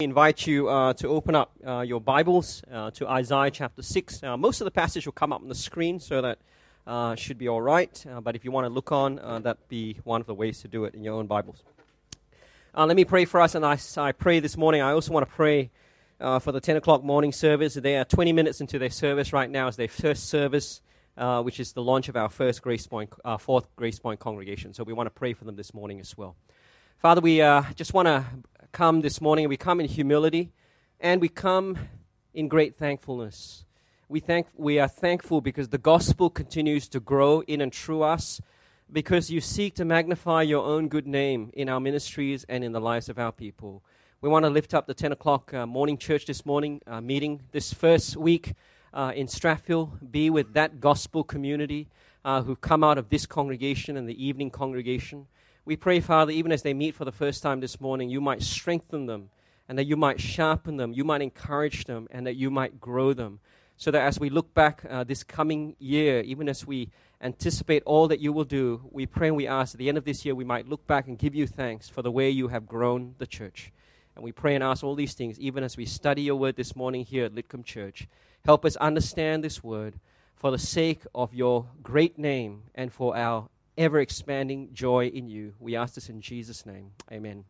Invite you to open up your Bibles to Isaiah chapter 6. Most of the passage will come up on the screen, so that should be all right. But if you want to look on, that'd be one of the ways to do it in your own Bibles. Let me pray for us, and I pray this morning. I also want to pray for the 10 o'clock morning service. They are 20 minutes into their service right now as their first service, which is the launch of our fourth Grace Point congregation. So we want to pray for them this morning as well. Father, we just want to come this morning, and we come in humility, and we come in great thankfulness. We are thankful because the gospel continues to grow in and through us, because you seek to magnify your own good name in our ministries and in the lives of our people. We want to lift up the 10 o'clock morning church this morning, meeting this first week in Strathfield. Be with that gospel community who've come out of this congregation and the evening congregation. We pray, Father, even as they meet for the first time this morning, you might strengthen them, and that you might sharpen them, you might encourage them, and that you might grow them, so that as we look back this coming year, even as we anticipate all that you will do, we pray and we ask at the end of this year we might look back and give you thanks for the way you have grown the church. And we pray and ask all these things even as we study your word this morning here at Lidcombe Church. Help us understand this word for the sake of your great name and for our ever-expanding joy in you. We ask this in Jesus' name. Amen.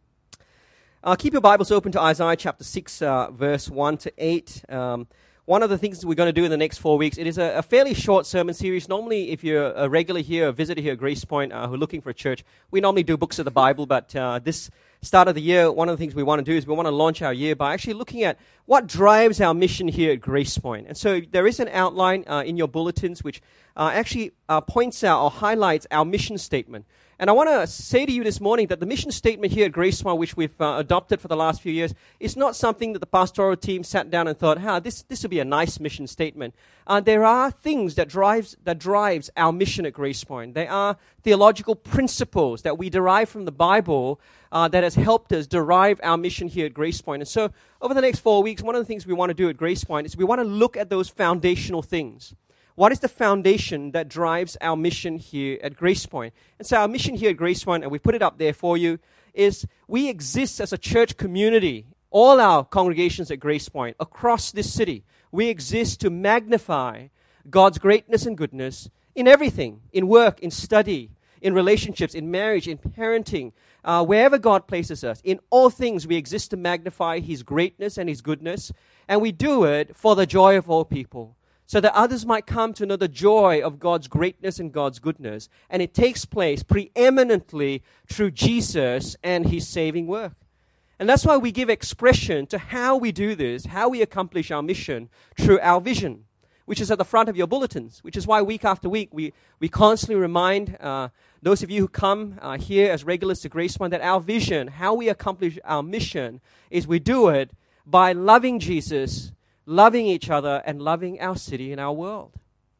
Keep your Bibles open to Isaiah chapter 6, verse 1 to 8. One of the things we're going to do in the next 4 weeks, it is a fairly short sermon series. Normally, if you're a regular here, a visitor here at Grace Point who are looking for a church, we normally do books of the Bible, but this start of the year, one of the things we want to do is we want to launch our year by actually looking at what drives our mission here at Grace Point. And so there is an outline in your bulletins which actually points out or highlights our mission statement. And I want to say to you this morning that the mission statement here at Grace Point, which we've adopted for the last few years, is not something that the pastoral team sat down and thought, this would be a nice mission statement. There are things that drives our mission at Grace Point. There are theological principles that we derive from the Bible that has helped us derive our mission here at Grace Point. And so over the next 4 weeks, one of the things we want to do at Grace Point is we want to look at those foundational things. What is the foundation that drives our mission here at Grace Point? And so our mission here at Grace Point, and we put it up there for you, is we exist as a church community, all our congregations at Grace Point, across this city. We exist to magnify God's greatness and goodness in everything, in work, in study, in relationships, in marriage, in parenting, wherever God places us. In all things, we exist to magnify His greatness and His goodness, and we do it for the joy of all people, so that others might come to know the joy of God's greatness and God's goodness. And it takes place preeminently through Jesus and His saving work. And that's why we give expression to how we do this, how we accomplish our mission through our vision, which is at the front of your bulletins, which is why week after week we constantly remind those of you who come here as regulars to Grace Point that our vision, how we accomplish our mission, is we do it by loving Jesus, loving each other, and loving our city and our world.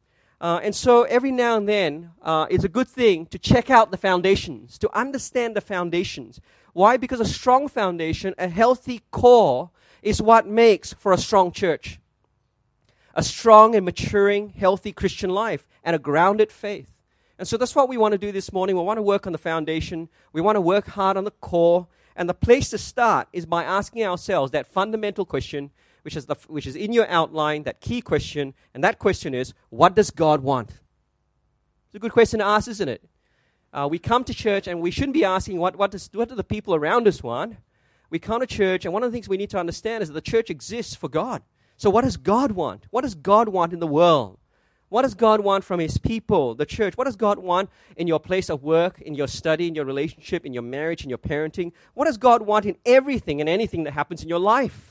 And so every now and then, it's a good thing to check out the foundations, to understand the foundations. Why? Because a strong foundation, a healthy core, is what makes for a strong church. A strong and maturing, healthy Christian life, and a grounded faith. And so that's what we want to do this morning. We want to work on the foundation. We want to work hard on the core. And the place to start is by asking ourselves that fundamental question, which is in your outline, that key question, and that question is, what does God want? It's a good question to ask, isn't it? We come to church, and we shouldn't be asking, what do the people around us want? We come to church, and one of the things we need to understand is that the church exists for God. So what does God want? What does God want in the world? What does God want from His people, the church? What does God want in your place of work, in your study, in your relationship, in your marriage, in your parenting? What does God want in everything and anything that happens in your life?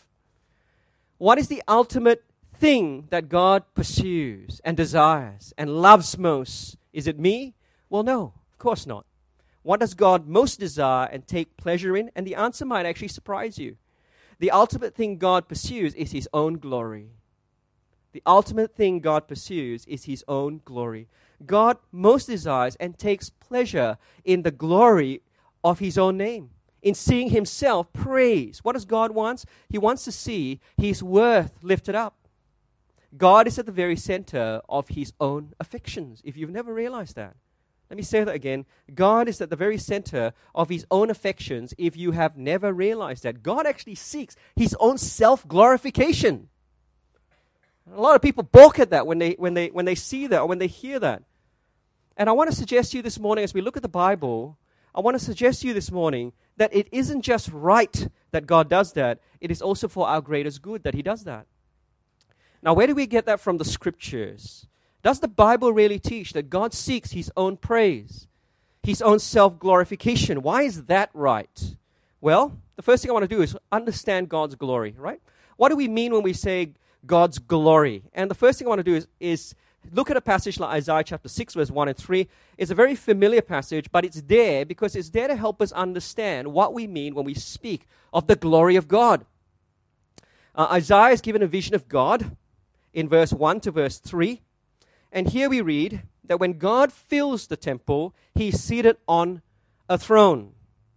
What is the ultimate thing that God pursues and desires and loves most? Is it me? Well, no, of course not. What does God most desire and take pleasure in? And the answer might actually surprise you. The ultimate thing God pursues is His own glory. The ultimate thing God pursues is His own glory. God most desires and takes pleasure in the glory of His own name, in seeing Himself praised. What does God want? He wants to see His worth lifted up. God is at the very center of His own affections, if you've never realized that. Let me say that again. God is at the very center of his own affections if you have never realized that. God actually seeks his own self-glorification. A lot of people balk at that when they see that or when they hear that. And I want to suggest to you this morning, as we look at the Bible, I want to suggest to you this morning that it isn't just right that God does that, it is also for our greatest good that he does that. Now, where do we get that from the scriptures? Does the Bible really teach that God seeks his own praise, his own self-glorification? Why is that right? Well, the first thing I want to do is understand God's glory, right? What do we mean when we say God's glory? And the first thing I want to do is look at a passage like Isaiah chapter 6, verse 1 and 3. It's a very familiar passage, but it's there because it's there to help us understand what we mean when we speak of the glory of God. Isaiah is given a vision of God in verse 1 to verse 3. And here we read that when God fills the temple, he's seated on a throne.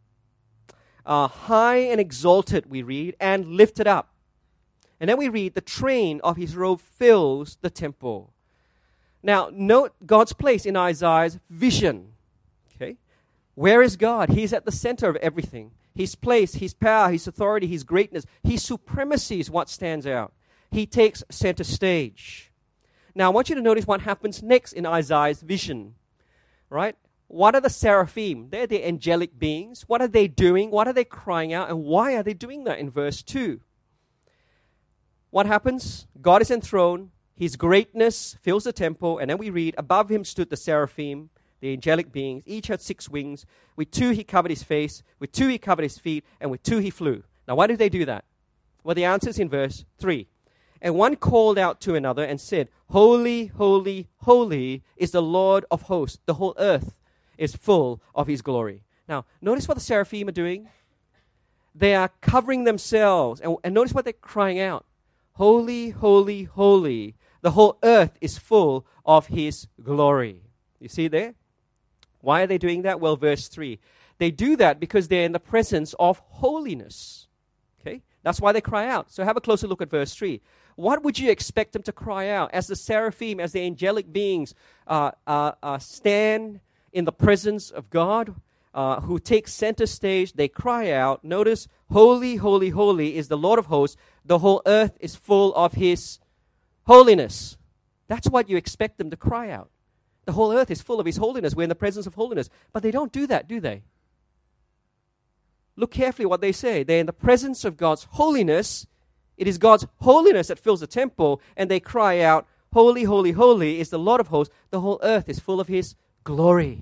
High and exalted, we read, and lifted up. And then we read, the train of his robe fills the temple. Now, note God's place in Isaiah's vision. Okay? Where is God? He's at the center of everything. His place, his power, his authority, his greatness, his supremacy is what stands out. He takes center stage. Now, I want you to notice what happens next in Isaiah's vision, right? What are the seraphim? They're the angelic beings. What are they doing? What are they crying out? And why are they doing that in verse 2? What happens? God is enthroned. His greatness fills the temple. And then we read, above him stood the seraphim, the angelic beings. Each had 6 wings. With 2 he covered his face. With 2 he covered his feet. And with 2 he flew. Now, why did they do that? Well, the answer is in verse 3. And one called out to another and said, Holy, holy, holy is the Lord of hosts. The whole earth is full of his glory. Now, notice what the seraphim are doing. They are covering themselves. And notice what they're crying out. Holy, holy, holy. The whole earth is full of his glory. You see there? Why are they doing that? Well, verse 3. They do that because they're in the presence of holiness. Okay? That's why they cry out. So have a closer look at verse 3. What would you expect them to cry out as the seraphim, as the angelic beings stand in the presence of God, who take center stage? They cry out. Notice, holy, holy, holy is the Lord of hosts. The whole earth is full of his holiness. That's what you expect them to cry out. The whole earth is full of his holiness. We're in the presence of holiness. But they don't do that, do they? Look carefully what they say. They're in the presence of God's holiness. It is God's holiness that fills the temple, and they cry out, holy, holy, holy is the Lord of hosts. The whole earth is full of his glory.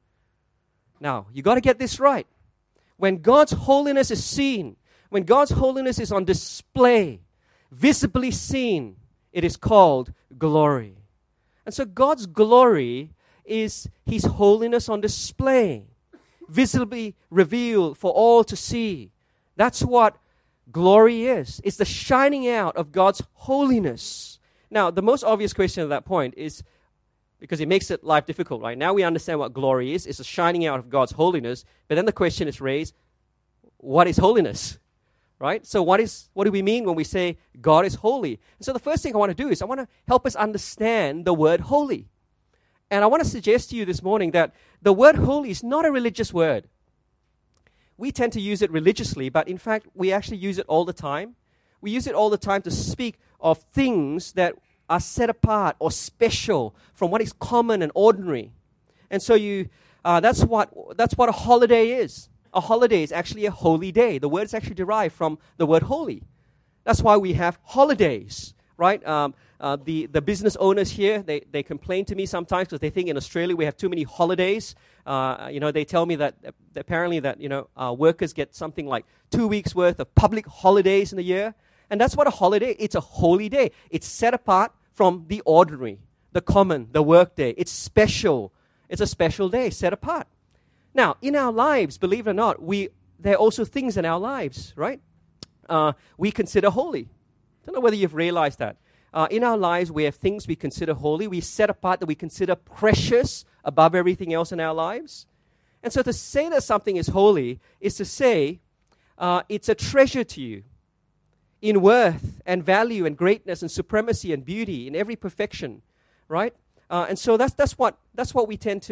Now, you got to get this right. When God's holiness is seen, when God's holiness is on display, visibly seen, it is called glory. And so God's glory is his holiness on display, visibly revealed for all to see. That's what glory is. It's the shining out of God's holiness. Now, the most obvious question at that point is, because it makes life difficult, right? Now we understand what glory is. It's the shining out of God's holiness. But then the question is raised, what is holiness? Right? So what do we mean when we say God is holy? And so the first thing I want to do is I want to help us understand the word holy. And I want to suggest to you this morning that the word holy is not a religious word. We tend to use it religiously, but in fact, we actually use it all the time. We use it all the time to speak of things that are set apart or special from what is common and ordinary. And so that's what a holiday is. A holiday is actually a holy day. The word is actually derived from the word holy. That's why we have holidays, right? The business owners here, they complain to me sometimes because they think in Australia we have too many holidays. They tell me that apparently that workers get something like 2 weeks worth of public holidays in a year. And that's what a holiday is. It's a holy day. It's set apart from the ordinary, the common, the work day. It's special. It's a special day set apart. Now, in our lives, believe it or not, there are also things in our lives, right? We consider holy. Don't know whether you've realized that. In our lives, we have things we consider holy. We set apart that we consider precious above everything else in our lives. And so to say that something is holy is to say it's a treasure to you in worth and value and greatness and supremacy and beauty in every perfection, right? And so that's what we tend to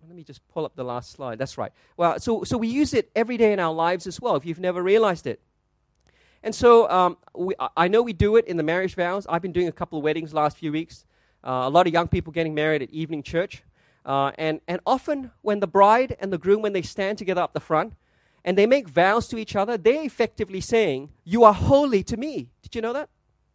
Let me just pull up the last slide. That's right. Well, so we use it every day in our lives as well, if you've never realized it. And so I know we do it in the marriage vows. I've been doing a couple of weddings last few weeks. A lot of young people getting married at evening church. And often when the bride and the groom, when they stand together up the front, and they make vows to each other, they're effectively saying, you are holy to me. Did you know that?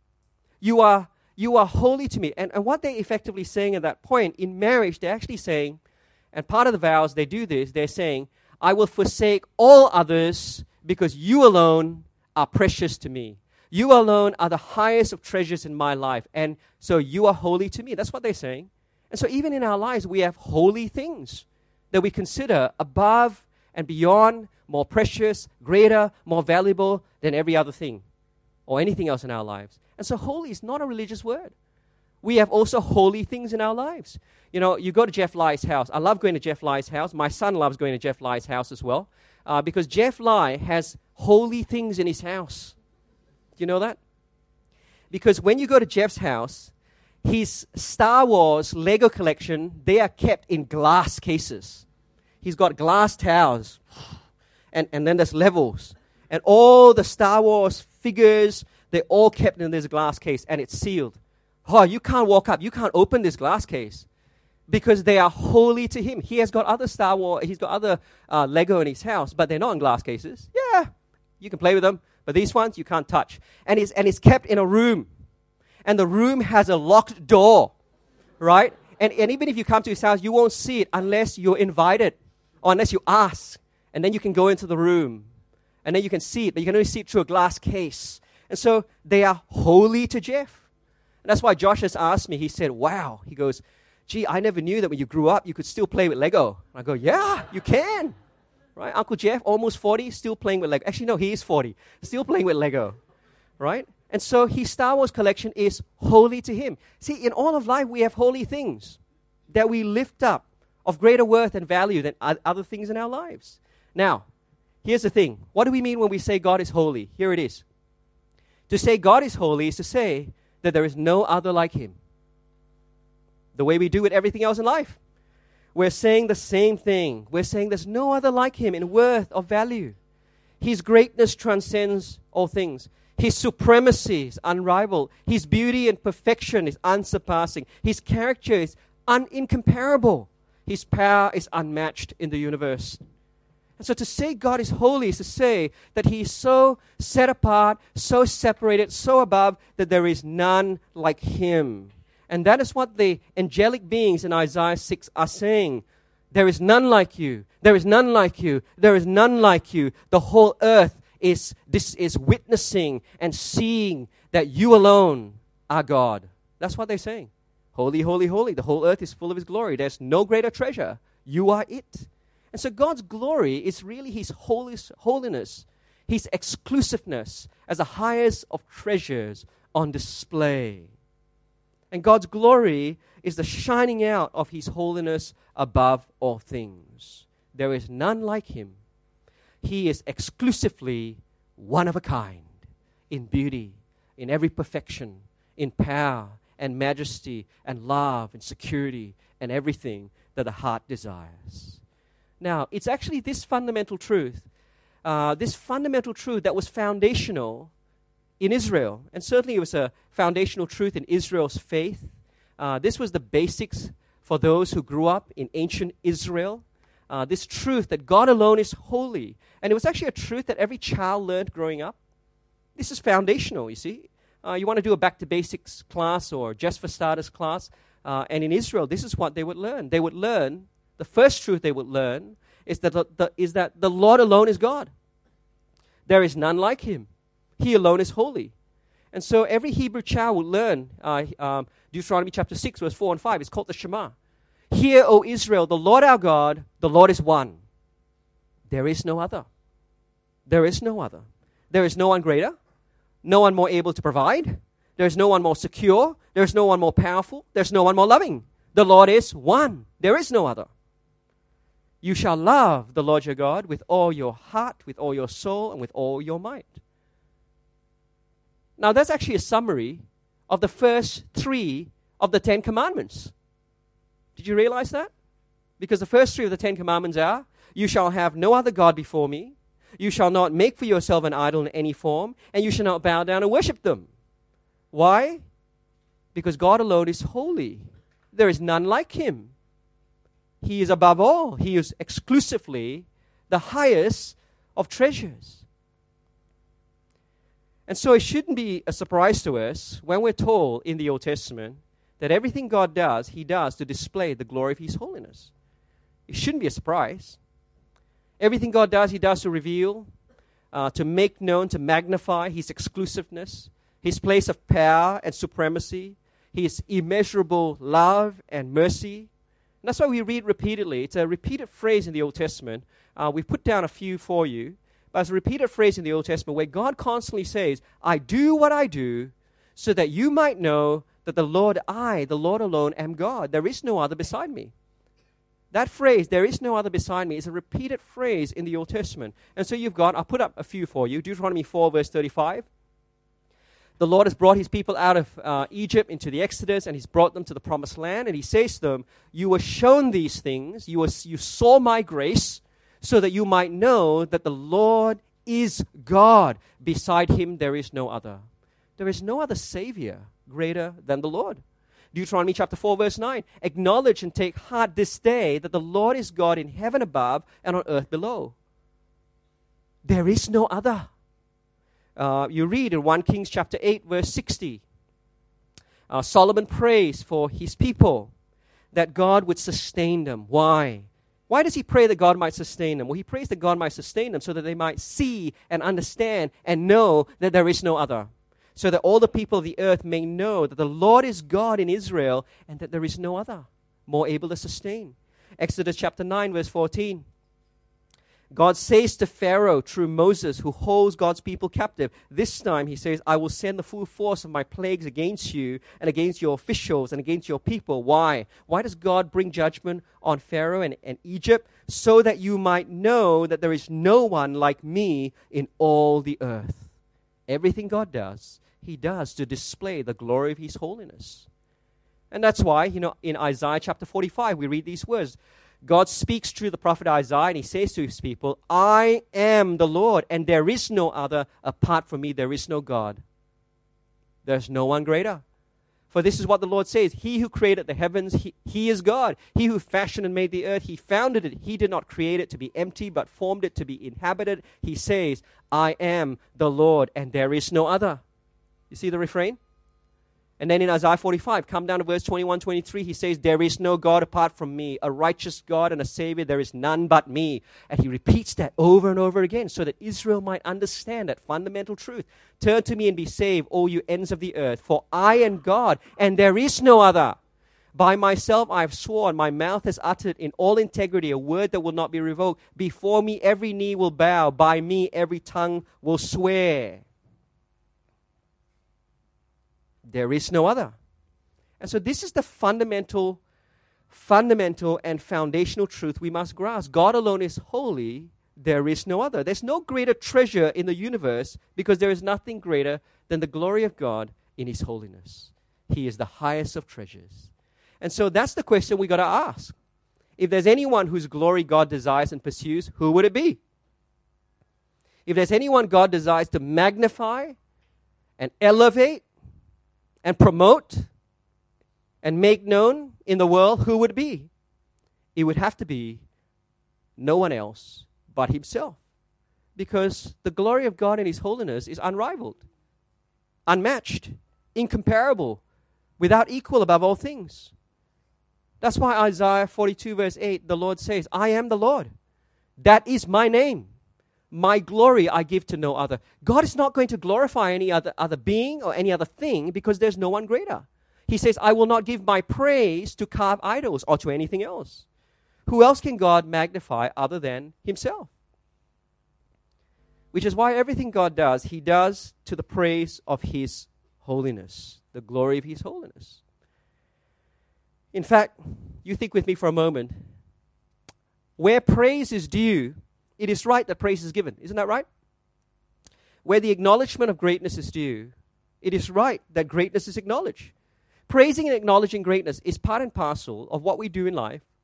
You are holy to me. And what they're effectively saying at that point, in marriage, they're actually saying, and part of the vows, they do this, they're saying, I will forsake all others because you alone are precious to me. You alone are the highest of treasures in my life. And so you are holy to me. That's what they're saying. And so even in our lives, we have holy things that we consider above and beyond, more precious, greater, more valuable than every other thing or anything else in our lives. And so holy is not a religious word. We have also holy things in our lives. You know, you go to Jeff Ly's house. I love going to Jeff Ly's house. My son loves going to Jeff Ly's house as well because Jeff Ly has holy things in his house. Do you know that? Because when you go to Jeff's house, his Star Wars Lego collection, they are kept in glass cases. He's got glass towers, and then there's levels. And all the Star Wars figures, they're all kept in this glass case, and it's sealed. Oh, you can't walk up. You can't open this glass case because they are holy to him. He has got other Star Wars, he's got other Lego in his house, but they're not in glass cases. Yeah, you can play with them, but these ones you can't touch. And it's kept in a room. And the room has a locked door, right? And even if you come to his house, you won't see it unless you're invited or unless you ask. And then you can go into the room. And then you can see it, but you can only see it through a glass case. And so they are holy to Jeff. And that's why Josh has asked me, he said, wow. He goes, gee, I never knew that when you grew up, you could still play with Lego. And I go, yeah, you can. Right? Uncle Jeff, almost 40, still playing with Lego. Actually, no, he is 40. Still playing with Lego. Right? And so his Star Wars collection is holy to him. See, in all of life, we have holy things that we lift up of greater worth and value than other things in our lives. Now, here's the thing. What do we mean when we say God is holy? Here it is. To say God is holy is to say that there is no other like him. The way we do with everything else in life. We're saying the same thing. We're saying there's no other like him in worth or value. His greatness transcends all things. His supremacy is unrivaled. His beauty and perfection is unsurpassing. His character is incomparable. His power is unmatched in the universe. And so to say God is holy is to say that he is so set apart, so separated, so above that there is none like him. And that is what the angelic beings in Isaiah 6 are saying. There is none like you. There is none like you. There is none like you. The whole earth is witnessing and seeing that you alone are God. That's what they're saying. Holy, holy, holy. The whole earth is full of his glory. There's no greater treasure. You are it. And so God's glory is really his holiness, his exclusiveness as the highest of treasures on display. And God's glory is the shining out of his holiness above all things. There is none like him. He is exclusively one of a kind in beauty, in every perfection, in power and majesty and love and security and everything that the heart desires. Now, it's actually this fundamental truth that was foundational in Israel. And certainly it was a foundational truth in Israel's faith. This was the basics for those who grew up in ancient Israel. This truth that God alone is holy. And it was actually a truth that every child learned growing up. This is foundational, you see. You want to do a back to basics class or just for starters class. And in Israel, this is what they would learn. They would learn, the first truth they would learn is that the Lord alone is God. There is none like him. He alone is holy. And so every Hebrew child would learn Deuteronomy chapter 6, verse 4 and 5. It's called the Shema. Hear, O Israel, the Lord our God, the Lord is one. There is no other. There is no other. There is no one greater, no one more able to provide. There is no one more secure. There is no one more powerful. There is no one more loving. The Lord is one. There is no other. You shall love the Lord your God with all your heart, with all your soul, and with all your might. Now, that's actually a summary of the first 3 of the 10 Commandments. Did you realize that? Because the first three of the Ten Commandments are, you shall have no other God before me, you shall not make for yourself an idol in any form, and you shall not bow down and worship them. Why? Because God alone is holy. There is none like him. He is above all. He is exclusively the highest of treasures. And so it shouldn't be a surprise to us when we're told in the Old Testament that everything God does, he does to display the glory of his holiness. It shouldn't be a surprise. Everything God does, he does to reveal, to make known, to magnify his exclusiveness, his place of power and supremacy, his immeasurable love and mercy. And that's why we read repeatedly. It's a repeated phrase in the Old Testament. We put down a few for you. But it's a repeated phrase in the Old Testament where God constantly says, I do what I do so that you might know that the Lord alone, am God. There is no other beside me. That phrase, there is no other beside me, is a repeated phrase in the Old Testament. And so you've got, I'll put up a few for you. Deuteronomy 4, verse 35. The Lord has brought his people out of Egypt into the Exodus, and he's brought them to the promised land. And he says to them, you were shown these things, you saw my grace, so that you might know that the Lord is God. Beside him there is no other. There is no other Savior greater than the Lord. Deuteronomy chapter 4, verse 9. Acknowledge and take heart this day that the Lord is God in heaven above and on earth below. There is no other. You read in 1 Kings chapter 8, verse 60. Solomon prays for his people that God would sustain them. Why? Why does he pray that God might sustain them? Well, he prays that God might sustain them so that they might see and understand and know that there is no other. So that all the people of the earth may know that the Lord is God in Israel and that there is no other more able to sustain. Exodus chapter 9, verse 14. God says to Pharaoh through Moses, who holds God's people captive, this time he says, I will send the full force of my plagues against you and against your officials and against your people. Why? Why does God bring judgment on Pharaoh and Egypt? So that you might know that there is no one like me in all the earth. Everything God does, he does to display the glory of his holiness. And that's why, in Isaiah chapter 45, we read these words. God speaks through the prophet Isaiah, and he says to his people, I am the Lord, and there is no other. Apart from me, there is no God. There's no one greater. For this is what the Lord says, he who created the heavens, he is God. He who fashioned and made the earth, he founded it. He did not create it to be empty, but formed it to be inhabited. He says, I am the Lord, and there is no other. You see the refrain? And then in Isaiah 45, come down to verse 21, 23, he says, there is no God apart from me, a righteous God and a Savior, there is none but me. And he repeats that over and over again so that Israel might understand that fundamental truth. Turn to me and be saved, all you ends of the earth, for I am God and there is no other. By myself I have sworn, my mouth has uttered in all integrity a word that will not be revoked. Before me every knee will bow, by me every tongue will swear. There is no other. And so this is the fundamental and foundational truth we must grasp. God alone is holy. There is no other. There's no greater treasure in the universe because there is nothing greater than the glory of God in his holiness. He is the highest of treasures. And so that's the question we got to ask. If there's anyone whose glory God desires and pursues, who would it be? If there's anyone God desires to magnify and elevate and promote and make known in the world, who would it be? It would have to be no one else but himself. Because the glory of God in his holiness is unrivaled, unmatched, incomparable, without equal above all things. That's why Isaiah 42 verse 8, the Lord says, I am the Lord. That is my name. My glory I give to no other. God is not going to glorify any other being or any other thing because there's no one greater. He says, I will not give my praise to carved idols or to anything else. Who else can God magnify other than himself? Which is why everything God does, he does to the praise of his holiness, the glory of his holiness. In fact, you think with me for a moment, where praise is due, it is right that praise is given. Isn't that right? Where the acknowledgement of greatness is due, it is right that greatness is acknowledged. Praising and acknowledging greatness is part and parcel of what we do in life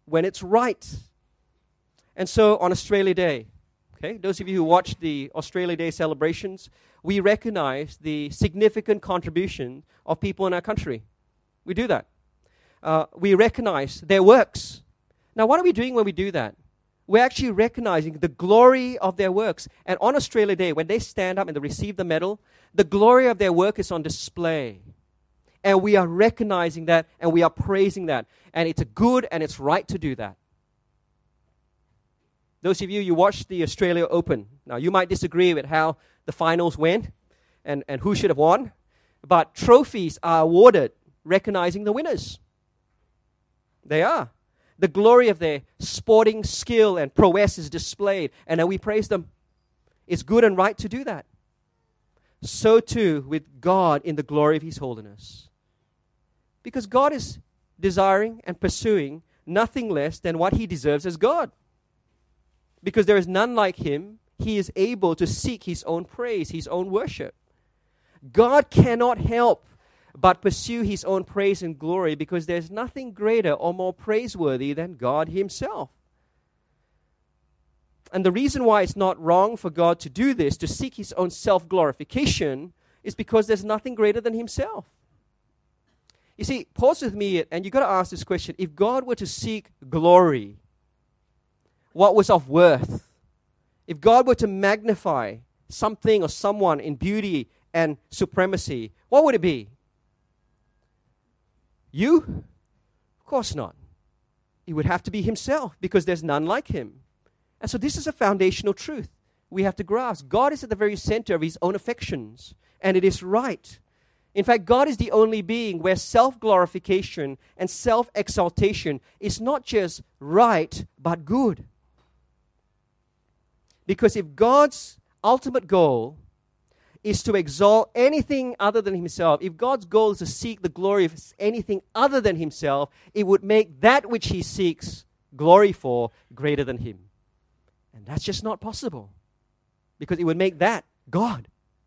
when it's right. And so on Australia Day, okay, those of you who watch the Australia Day celebrations, we recognize the significant contribution of people in our country. We do that. We recognize their works. Now, what are we doing when we do that? We're actually recognizing the glory of their works. And on Australia Day, when they stand up and they receive the medal, the glory of their work is on display. And we are recognizing that, and we are praising that. And it's good and it's right to do that. Those of you watched the Australia Open. Now, you might disagree with how the finals went and who should have won. But trophies are awarded recognizing the winners. They are. The glory of their sporting skill and prowess is displayed, and then we praise them. It's good and right to do that. So too with God in the glory of His holiness. Because God is desiring and pursuing nothing less than what He deserves as God. Because there is none like Him, He is able to seek His own praise, His own worship. God cannot help but pursue His own praise and glory because there's nothing greater or more praiseworthy than God Himself. And the reason why it's not wrong for God to do this, to seek His own self-glorification, is because there's nothing greater than Himself. You see, pause with me, and you've got to ask this question. If God were to seek glory, what was of worth? If God were to magnify something or someone in beauty and supremacy, what would it be? You? Of course not. It would have to be Himself because there's none like Him. And so this is a foundational truth we have to grasp. God is at the very center of His own affections, and it is right. In fact, God is the only being where self-glorification and self-exaltation is not just right, but good. Because if God's ultimate goal is to exalt anything other than Himself, if God's goal is to seek the glory of anything other than Himself, it would make that which He seeks glory for greater than Him. And that's just not possible, because it would make that God.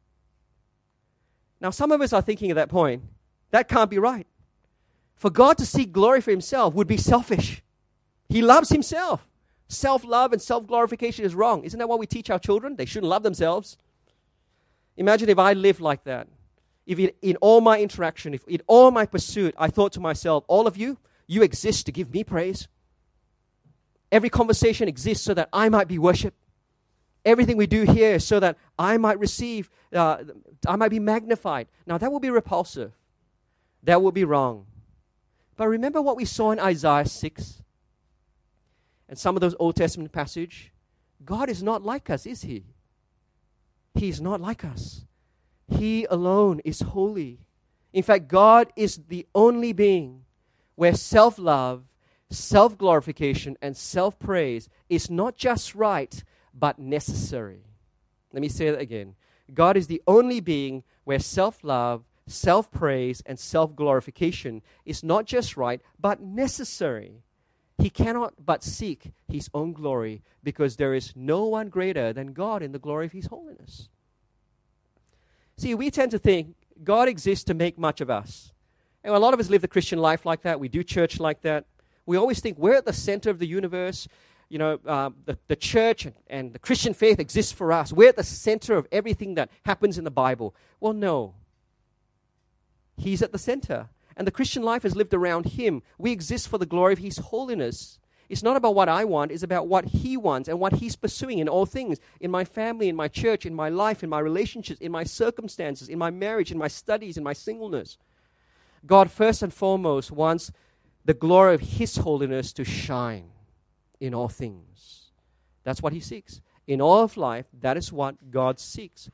Now, some of us are thinking at that point, that can't be right. For God to seek glory for Himself would be selfish. He loves Himself. Self-love and self-glorification is wrong. Isn't that what we teach our children? They shouldn't love themselves. Imagine if I lived like that. If in all my interaction, if in all my pursuit, I thought to myself, all of you, you exist to give me praise. Every conversation exists so that I might be worshipped. Everything we do here is so that I might receive, I might be magnified. Now that will be repulsive. That will be wrong. But remember what we saw in Isaiah 6 and some of those Old Testament passages. God is not like us, is He? He is not like us. He alone is holy. In fact, God is the only being where self-love, self-glorification, and self-praise is not just right, but necessary. Let me say that again. God is the only being where self-love, self-praise, and self-glorification is not just right, but necessary. He cannot but seek His own glory because there is no one greater than God in the glory of His holiness. See, we tend to think God exists to make much of us. And a lot of us live the Christian life like that. We do church like that. We always think we're at the center of the universe. You know, the church and the Christian faith exists for us. We're at the center of everything that happens in the Bible. Well, no. He's at the center. And the Christian life is lived around Him. We exist for the glory of His holiness. It's not about what I want. It's about what He wants and what He's pursuing in all things. In my family, in my church, in my life, in my relationships, in my circumstances, in my marriage, in my studies, in my singleness. God first and foremost wants the glory of His holiness to shine in all things. That's what He seeks. In all of life, that is what God seeks.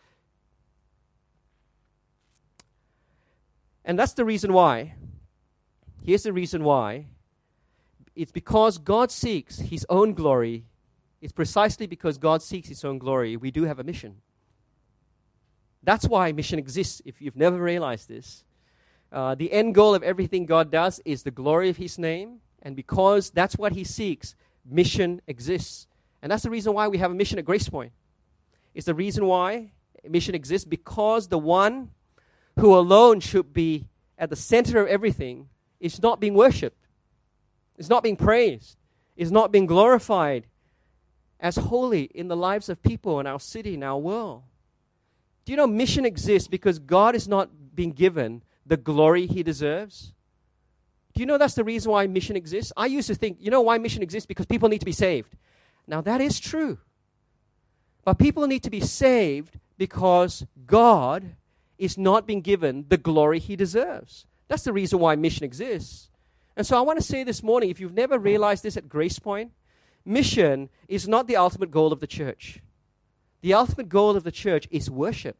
And that's the reason why. Here's the reason why. It's because God seeks His own glory. It's precisely because God seeks His own glory we do have a mission. That's why mission exists, if you've never realized this. The end goal of everything God does is the glory of His name. And because that's what He seeks, mission exists. And that's the reason why we have a mission at Grace Point. It's the reason why mission exists, because the one who alone should be at the center of everything is not being worshipped. It's not being praised. is not being glorified as holy in the lives of people in our city, in our world. Do you know mission exists because God is not being given the glory He deserves? Do you know that's the reason why mission exists? I used to think, you know why mission exists? Because people need to be saved. Now that is true. But people need to be saved because God is not being given the glory He deserves. That's the reason why mission exists. And so I want to say this morning, if you've never realized this at Grace Point, mission is not the ultimate goal of the church. The ultimate goal of the church is worship.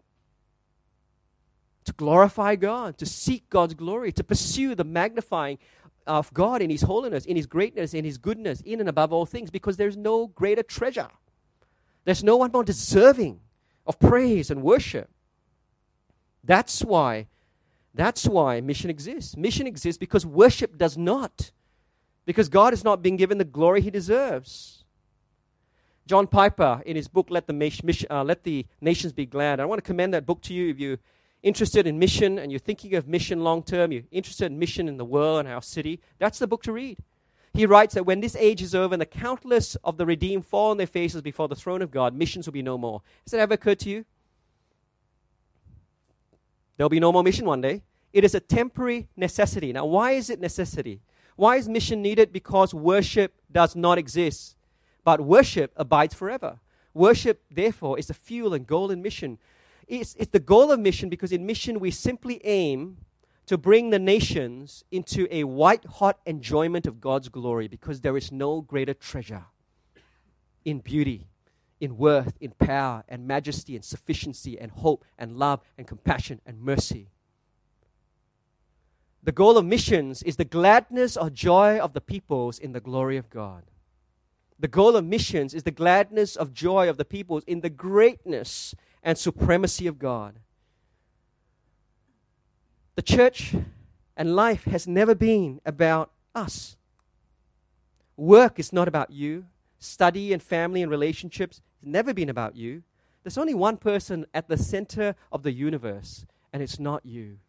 To glorify God, to seek God's glory, to pursue the magnifying of God in His holiness, in His greatness, in His goodness, in and above all things, because there's no greater treasure. There's no one more deserving of praise and worship. That's why mission exists. Mission exists because worship does not. Because God is not being given the glory He deserves. John Piper, in his book, Let the Nations Be Glad, I want to commend that book to you if you're interested in mission and you're thinking of mission long term, you're interested in mission in the world and our city. That's the book to read. He writes that when this age is over and the countless of the redeemed fall on their faces before the throne of God, missions will be no more. Has that ever occurred to you? There'll be no more mission one day. It is a temporary necessity. Now, why is it necessity? Why is mission needed? Because worship does not exist. But worship abides forever. Worship, therefore, is the fuel and goal in mission. It's the goal of mission because in mission we simply aim to bring the nations into a white-hot enjoyment of God's glory because there is no greater treasure in beauty, in worth, in power, and majesty, and sufficiency, and hope, and love, and compassion, and mercy. The goal of missions is the gladness or joy of the peoples in the glory of God. The goal of missions is the gladness of joy of the peoples in the greatness and supremacy of God. The church and life has never been about us. Work is not about you. Study and family and relationships has never been about you. There's only one person at the center of the universe, and it's not you.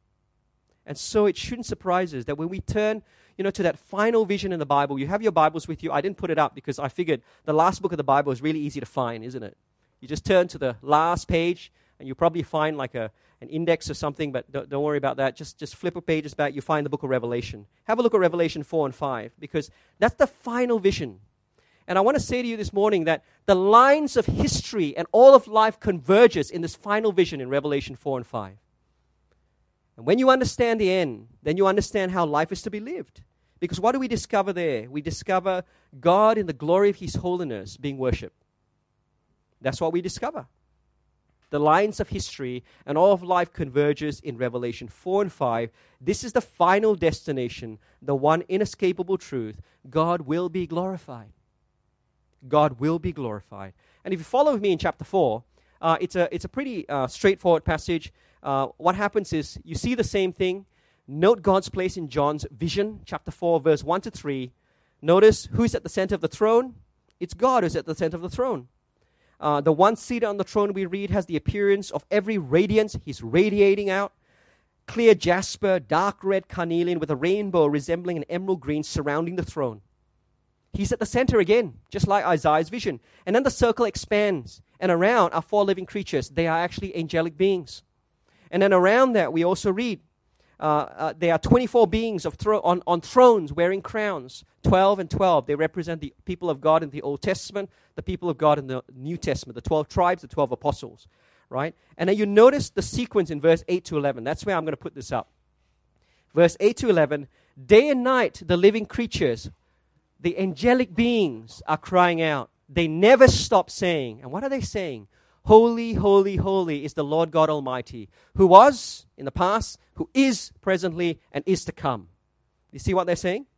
And so it shouldn't surprise us that when we turn, to that final vision in the Bible, you have your Bibles with you. I didn't put it up because I figured the last book of the Bible is really easy to find, isn't it? You just turn to the last page, and you probably find like an index or something, but don't worry about that. Just flip a pages back, you find the book of Revelation. Have a look at Revelation 4 and 5, because that's the final vision. And I want to say to you this morning that the lines of history and all of life converges in this final vision in Revelation 4 and 5. And when you understand the end, then you understand how life is to be lived. Because what do we discover there? We discover God in the glory of His holiness being worshipped. That's what we discover. The lines of history and all of life converges in Revelation 4 and 5. This is the final destination, the one inescapable truth. God will be glorified. God will be glorified. And if you follow with me in chapter 4, it's a pretty straightforward passage. What happens is you see the same thing. Note God's place in John's vision, chapter 4, verse 1 to 3. Notice who's at the center of the throne. It's God who's at the center of the throne. The one seated on the throne, we read, has the appearance of every radiance. He's radiating out. Clear jasper, dark red carnelian with a rainbow resembling an emerald green surrounding the throne. He's at the center again, just like Isaiah's vision. And then the circle expands. And around are 4 living creatures. They are actually angelic beings. And then around that, we also read, there are 24 beings on thrones wearing crowns, 12 and 12. They represent the people of God in the Old Testament, the people of God in the New Testament, the 12 tribes, the 12 apostles, right? And then you notice the sequence in verse 8 to 11. That's where I'm going to put this up. Verse 8 to 11, day and night the living creatures, the angelic beings are crying out. They never stop saying, and what are they saying? Holy, holy, holy is the Lord God Almighty, who was in the past, who is presently, and is to come. You see what they're saying?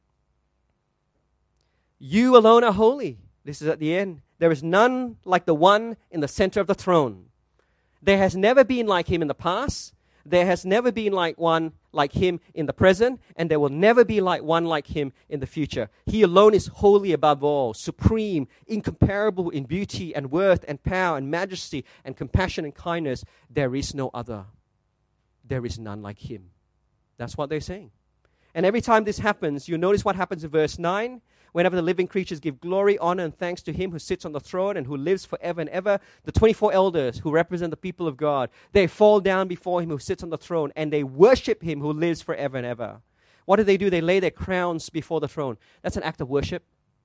You alone are holy. This is at the end. There is none like the one in the center of the throne. There has never been like him in the past. There has never been one like him in the present, and there will never be one like him in the future. He alone is holy above all, supreme, incomparable in beauty and worth and power and majesty and compassion and kindness. There is no other. There is none like him. That's what they're saying. And every time this happens, you notice what happens in verse 9. Whenever the living creatures give glory, honor, and thanks to him who sits on the throne and who lives forever and ever, the 24 elders who represent the people of God, they fall down before him who sits on the throne, and they worship him who lives forever and ever. What do? They lay their crowns before the throne. That's an act of worship.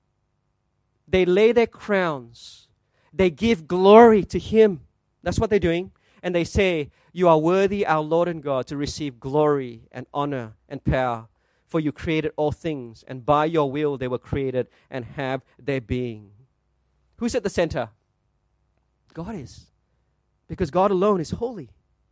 They lay their crowns. They give glory to him. That's what they're doing. And they say, you are worthy, our Lord and God, to receive glory and honor and power. For you created all things, and by your will they were created and have their being. Who's at the center? God is. Because God alone is holy.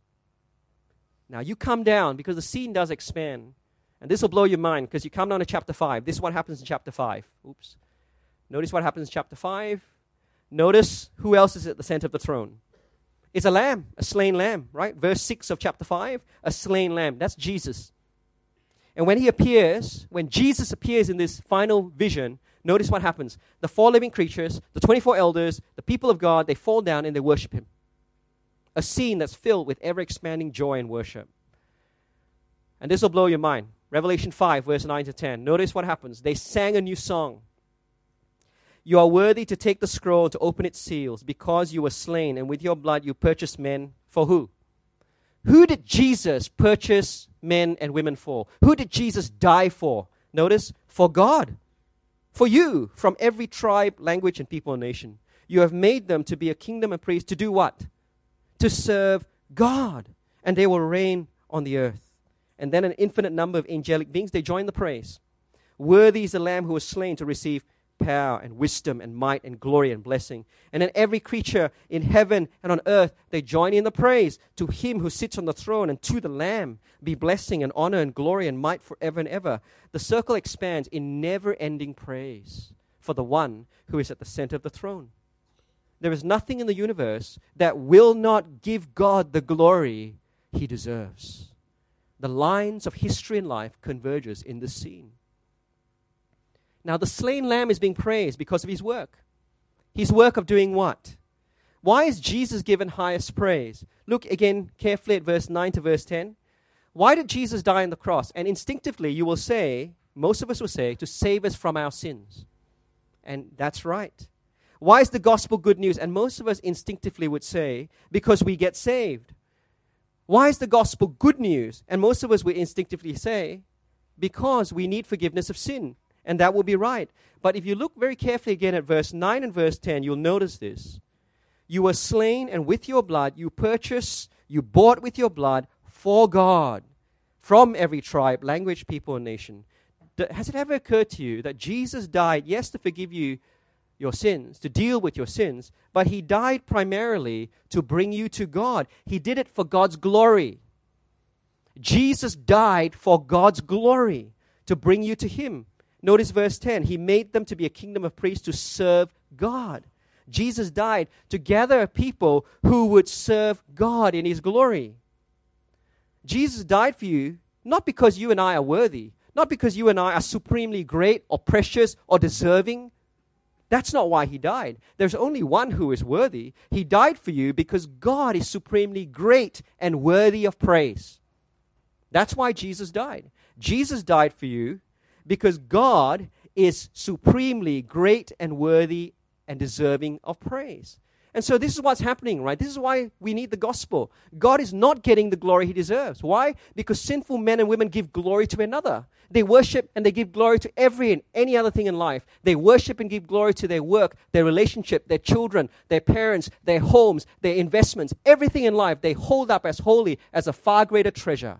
Now you come down, because the scene does expand. And this will blow your mind, because you come down to chapter 5. This is what happens in chapter 5. Oops. Notice what happens in chapter 5. Notice who else is at the center of the throne. It's a lamb, a slain lamb, right? Verse 6 of chapter 5, a slain lamb. That's Jesus. And when Jesus appears in this final vision, notice what happens. The 4 living creatures, the 24 elders, the people of God, they fall down and they worship him. A scene that's filled with ever-expanding joy and worship. And this will blow your mind. Revelation 5, verse 9 to 10. Notice what happens. They sang a new song. You are worthy to take the scroll to open its seals, because you were slain, and with your blood you purchased men for who? Who did Jesus purchase men and women for? Who did Jesus die for? Notice, for God. For you, from every tribe, language, and people and nation. You have made them to be a kingdom and priests to do what? To serve God. And they will reign on the earth. And then an infinite number of angelic beings, they join the praise. Worthy is the Lamb who was slain to receive power and wisdom and might and glory and blessing. And then every creature in heaven and on earth, they join in the praise to him who sits on the throne and to the Lamb be blessing and honor and glory and might forever and ever. The circle expands in never-ending praise for the one who is at the center of the throne. There is nothing in the universe that will not give God the glory he deserves. The lines of history and life converges in this scene. Now, the slain lamb is being praised because of his work. His work of doing what? Why is Jesus given highest praise? Look again carefully at verse 9 to verse 10. Why did Jesus die on the cross? And instinctively, you will say, most of us will say, to save us from our sins. And that's right. Why is the gospel good news? And most of us instinctively would say, because we get saved. Why is the gospel good news? And most of us would instinctively say, because we need forgiveness of sin. And that will be right. But if you look very carefully again at verse 9 and verse 10, you'll notice this. You were slain, and with your blood you purchased, you bought with your blood for God from every tribe, language, people, and nation. Has it ever occurred to you that Jesus died, yes, to forgive you your sins, to deal with your sins, but he died primarily to bring you to God. He did it for God's glory. Jesus died for God's glory, to bring you to him. Notice verse 10. He made them to be a kingdom of priests to serve God. Jesus died to gather a people who would serve God in his glory. Jesus died for you not because you and I are worthy, not because you and I are supremely great or precious or deserving. That's not why he died. There's only one who is worthy. He died for you because God is supremely great and worthy of praise. That's why Jesus died. Jesus died for you because God is supremely great and worthy and deserving of praise. And so this is what's happening, right? This is why we need the gospel. God is not getting the glory he deserves. Why? Because sinful men and women give glory to another. They worship and they give glory to every and any other thing in life. They worship and give glory to their work, their relationship, their children, their parents, their homes, their investments. Everything in life they hold up as holy, as a far greater treasure.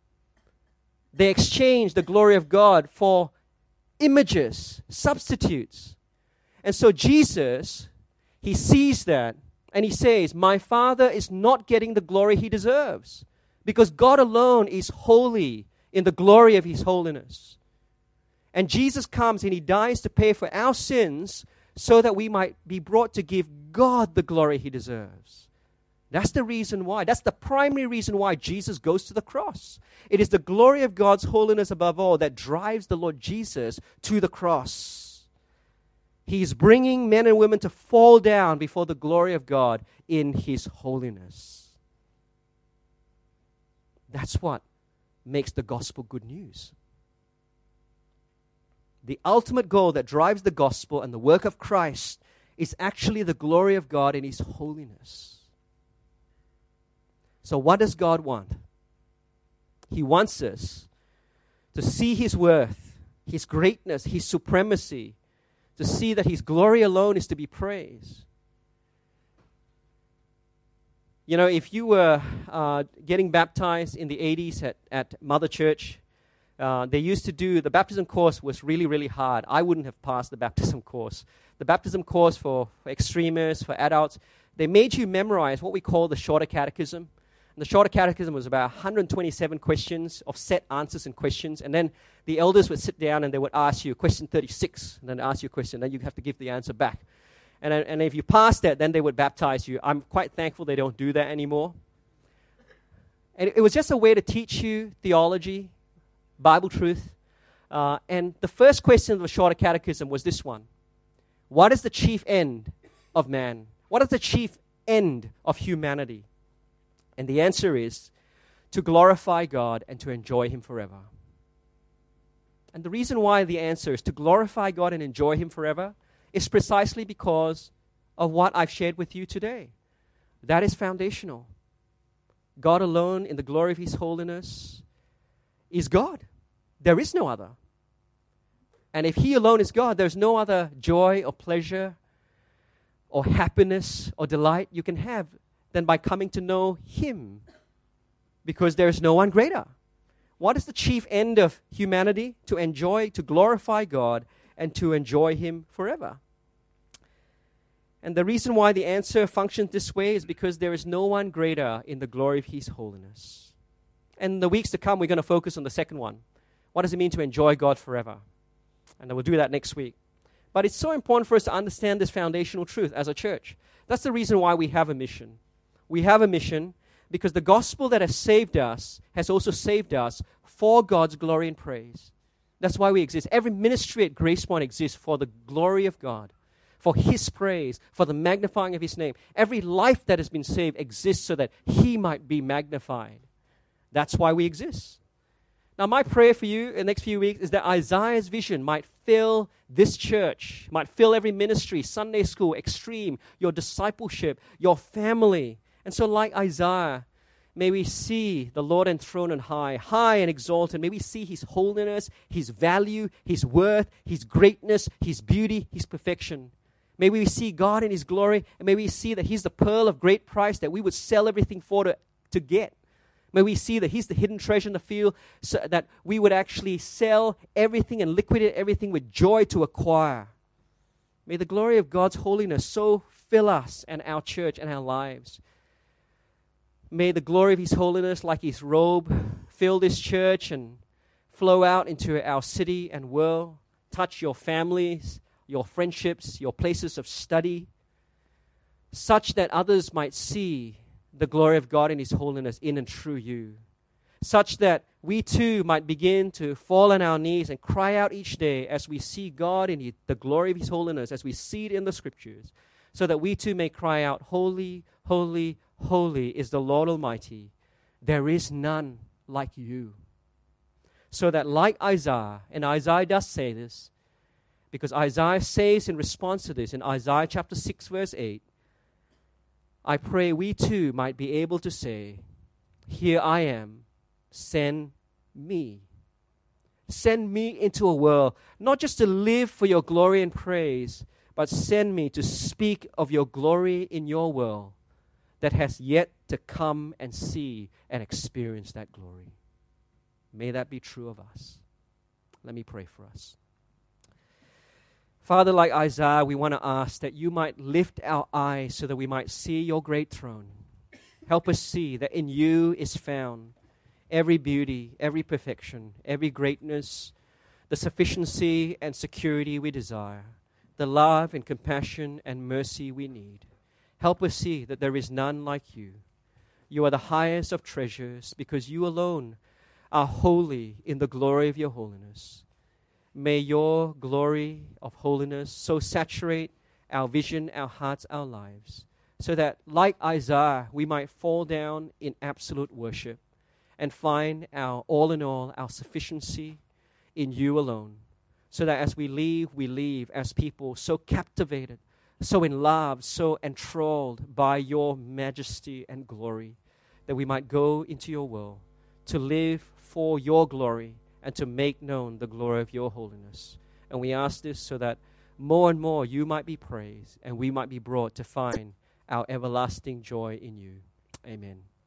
They exchange the glory of God for images, substitutes. And so Jesus, he sees that and he says, my Father is not getting the glory he deserves because God alone is holy in the glory of his holiness. And Jesus comes and he dies to pay for our sins so that we might be brought to give God the glory he deserves. That's the reason why. That's the primary reason why Jesus goes to the cross. It is the glory of God's holiness above all that drives the Lord Jesus to the cross. He's bringing men and women to fall down before the glory of God in his holiness. That's what makes the gospel good news. The ultimate goal that drives the gospel and the work of Christ is actually the glory of God in His holiness. So what does God want? He wants us to see His worth, His greatness, His supremacy, to see that His glory alone is to be praised. You know, if you were getting baptized in the 80s at Mother Church, they used to do, the baptism course was really, really hard. I wouldn't have passed the baptism course. The baptism course for extremists, for adults, they made you memorize what we call the Shorter Catechism. And the Shorter Catechism was about 127 questions of set answers and questions. And then the elders would sit down and they would ask you question 36, and then ask you a question, then you have to give the answer back. And if you passed that, then they would baptize you. I'm quite thankful they don't do that anymore. And it was just a way to teach you theology, Bible truth. And the first question of the Shorter Catechism was this one. What is the chief end of man? What is the chief end of humanity? And the answer is to glorify God and to enjoy Him forever. And the reason why the answer is to glorify God and enjoy Him forever is precisely because of what I've shared with you today. That is foundational. God alone in the glory of His holiness is God. There is no other. And if He alone is God, there's no other joy or pleasure or happiness or delight you can have than by coming to know Him, because there's no one greater. What is the chief end of humanity? To enjoy, to glorify God and to enjoy Him forever. And the reason why the answer functions this way is because there is no one greater in the glory of His holiness. And in the weeks to come, we're going to focus on the second one. What does it mean to enjoy God forever? And we'll do that next week. But it's so important for us to understand this foundational truth as a church. That's the reason why we have a mission. We have a mission because the gospel that has saved us has also saved us for God's glory and praise. That's why we exist. Every ministry at Grace Point exists for the glory of God, for His praise, for the magnifying of His name. Every life that has been saved exists so that He might be magnified. That's why we exist. Now, my prayer for you in the next few weeks is that Isaiah's vision might fill this church, might fill every ministry, Sunday school, extreme, your discipleship, your family. And so like Isaiah, may we see the Lord enthroned on high, high and exalted. May we see His holiness, His value, His worth, His greatness, His beauty, His perfection. May we see God in His glory, and may we see that He's the pearl of great price that we would sell everything for to get. May we see that He's the hidden treasure in the field, so that we would actually sell everything and liquidate everything with joy to acquire. May the glory of God's holiness so fill us and our church and our lives. May the glory of His holiness, like His robe, fill this church and flow out into our city and world, touch your families, your friendships, your places of study, such that others might see the glory of God and His holiness in and through you, such that we too might begin to fall on our knees and cry out each day as we see God in the glory of His holiness, as we see it in the Scriptures, so that we too may cry out, Holy, holy, holy is the Lord Almighty. There is none like you. So that like Isaiah, and Isaiah does say this, because Isaiah says in response to this in Isaiah chapter 6 verse 8, I pray we too might be able to say, here I am, send me. Send me into a world, not just to live for your glory and praise, but send me to speak of your glory in your world that has yet to come and see and experience that glory. May that be true of us. Let me pray for us. Father, like Isaiah, we want to ask that you might lift our eyes so that we might see your great throne. Help us see that in you is found every beauty, every perfection, every greatness, the sufficiency and security we desire, the love and compassion and mercy we need. Help us see that there is none like you. You are the highest of treasures because you alone are holy in the glory of your holiness. May your glory of holiness so saturate our vision, our hearts, our lives, so that like Isaiah, we might fall down in absolute worship and find our all in all, our sufficiency in you alone. so that as we leave as people so captivated, so in love, so enthralled by your majesty and glory, that we might go into your world to live for your glory and to make known the glory of your holiness. And we ask this so that more and more you might be praised and we might be brought to find our everlasting joy in you. Amen.